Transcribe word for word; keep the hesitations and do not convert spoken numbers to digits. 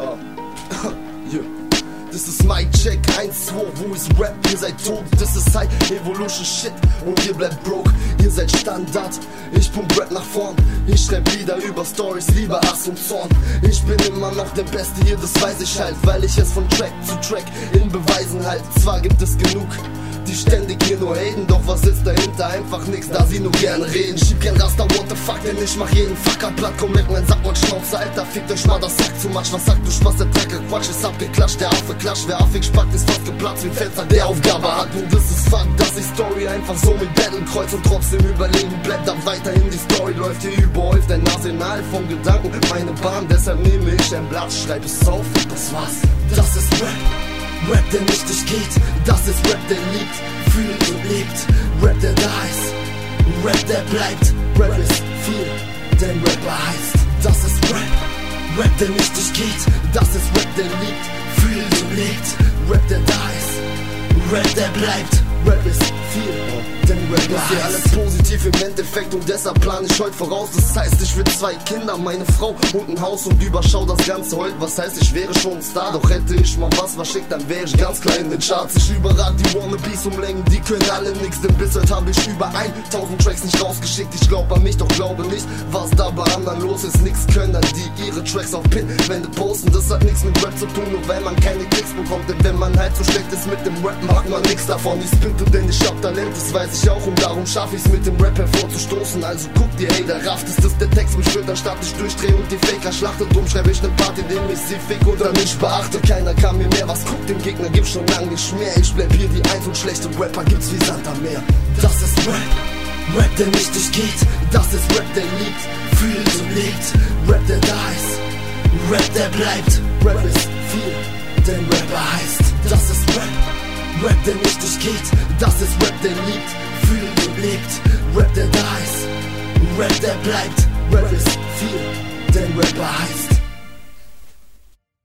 Uh. Yeah. Das ist Mic Check eins, zwei, wo ist Rap? Ihr seid tot, das ist High Evolution Shit und ihr bleibt broke, ihr seid Standard. Ich pump Rap nach vorn, ich schreib Lieder über Stories, Liebe, Hass und Zorn. Ich bin immer noch der Beste hier, das weiß ich halt, weil ich es von Track zu Track in Beweisen halt. Zwar gibt es genug, die ständig hier nur haten, doch was ist dahinter? Einfach nix, da sie nur gerne reden. Schieb kein Raster, what the fuck, denn ich mach jeden Fucker platt. Komm, leck mein Sack und Schnauze, Alter, fickt euch mal das Sack zu Matsch. Was sagt du Spaß, der Trecker, Quatsch ist abgeklatscht, der Affe klatscht. Wer affig spackt, ist fast geplatzt wie ein Fenster, der Aufgabe hat. Und das ist Fakt, dass ich Story einfach so mit Battle kreuz und trotzdem überleben bleibt. Ab weiterhin die Story läuft hier überhäuft, ein Arsenal von Gedanken, meine Bahn. Deshalb nehme ich ein Blatt, schreib es auf und das war's. Das ist Rap. Rap, der nicht durchgeht, das ist Rap, der liebt, fühlt und lebt. Rap, der da ist, Rap, der bleibt. Rap ist viel, denn Rapper heißt, das ist Rap. Rap, der nicht durchgeht, das ist Rap, der liebt, fühlt und lebt. Rap, der da ist, Rap, der bleibt. Rap ist viel, denn Rap ist ja alles positiv im Endeffekt und deshalb plane ich heute voraus. Das heißt, ich will zwei Kinder, meine Frau und ein Haus und überschau das Ganze heute. Was heißt, ich wäre schon ein Star, doch hätte ich mal was verschickt, dann wäre ich ganz klein in den Charts. Ich überrag die Wannabes um Längen, die können alle nix, denn bis heute habe ich über tausend Tracks nicht rausgeschickt. Ich glaub an mich, doch glaube nicht, was da bei anderen los ist. Nix können die ihre Tracks auf Pinwände posten. Das hat nichts mit Rap zu tun, nur weil man keine Klicks bekommt. Denn wenn man halt so schlecht ist mit dem Rap, macht man nix davon. Ich spinte, denn ich hab Talent, das weiß ich auch und darum schaff ich's mit dem Rap hervorzustoßen. Also guck dir, ey, der rafft ist das der Text mich führt, anstatt ich durchdreh und die Faker schlachtet. Drum schreib ich ne Part, in dem ich sie fick oder nicht beachte. Keiner kann mir mehr, was guckt, dem Gegner gibt's schon lang nicht mehr. Ich bleib hier die Eins und schlechte Rapper gibt's wie Sand am Meer. Das ist Rap, Rap, der nicht durchgeht, das ist Rap, der liebt, fühlt und lebt. Rap, der da ist, Rap, der bleibt. Rap ist viel, denn Rapper heißt, das ist Rap. Rap, der nicht durchgeht, das ist Rap, der liebt, fühlt und lebt. Rap, der da ist, Rap, der bleibt. Rap ist viel, denn Rapper heißt.